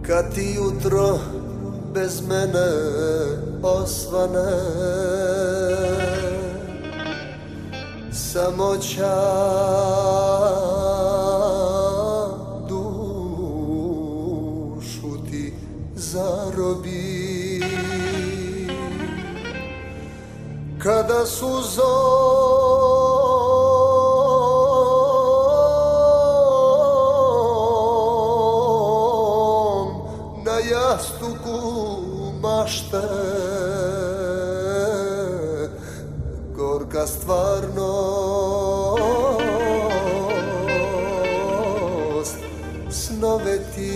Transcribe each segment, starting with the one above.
Kad ti jutro bez mene osvane, samoća dušu ti zarobi. Kada suzom na jastuku mašte gorka stvarnost snove ti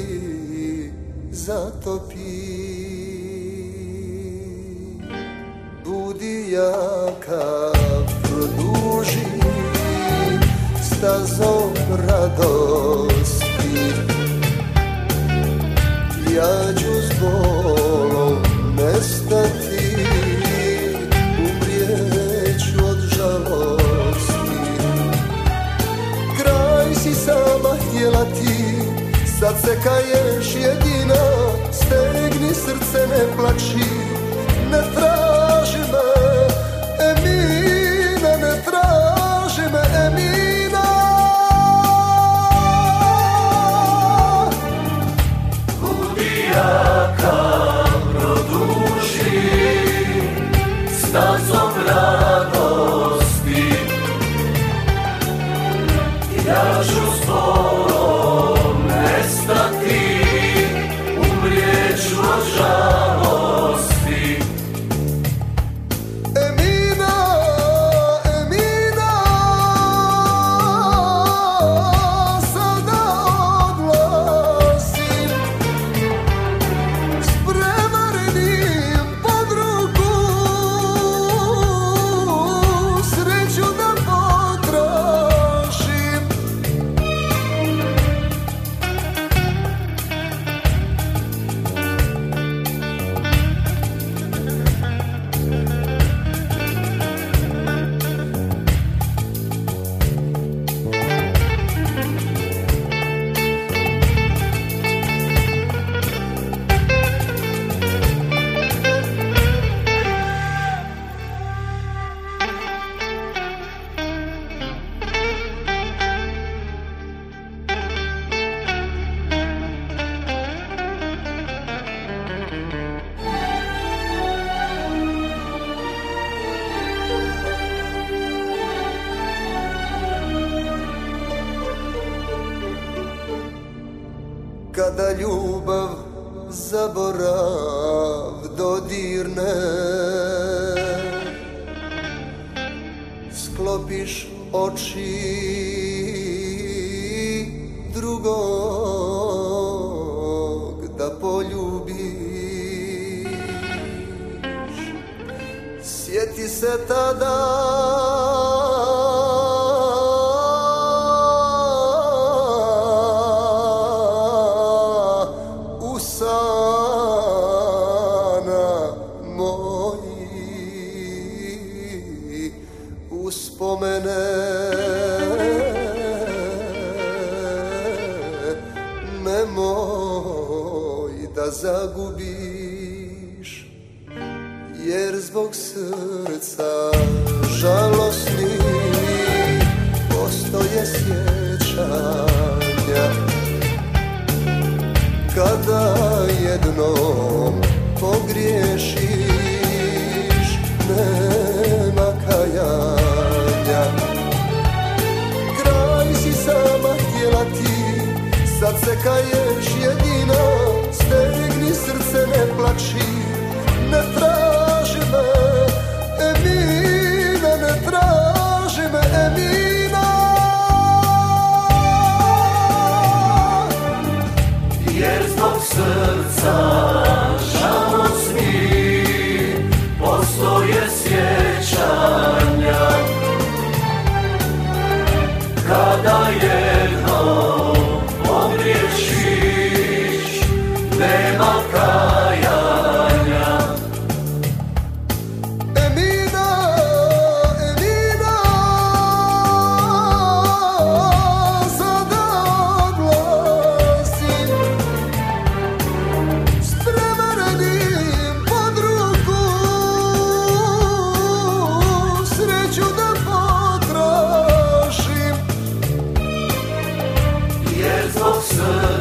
zatopi. Budi jaka, produži stazom radosti. Ja ću s bolom nestati, umrijeću od žalosti. Kraj si sama htjela ti, sad se kaješ jedina. Stegni srce, ne plači, ne traži me, Emina, ne traži me, Emina. Budi jaka, produži stazom radosti. Ja ću s tobom nestati, umrijeću od žalosti. Emina, Emina, sada odlazim s prevarenim pod ruku, sreću da potražim. Kada ljubav zaborav dodirne, sklopiš oči drugog da poljubiš. Sjeti se tada uspomene, nemoj da zagubiš, jer zbog srca žalosni postoje sjećanja. Kada jednom pogriješiš, nema kajanja. Kraj si sama htjela ti, sad se kaješ jedina. Stegni srce, ne plači, ne traži me, Emina, ne traži me, Emina. Jer zbog srca žalosni postoje sjećanja. Kada jednom pogriješiš, nema kajanja. Emina, Emina, sada odlazim srca